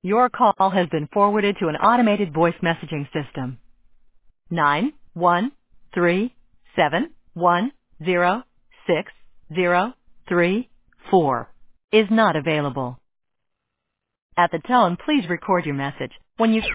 Your call has been forwarded to an automated voice messaging system. 91371060034 is not available. At the tone, please record your message. When you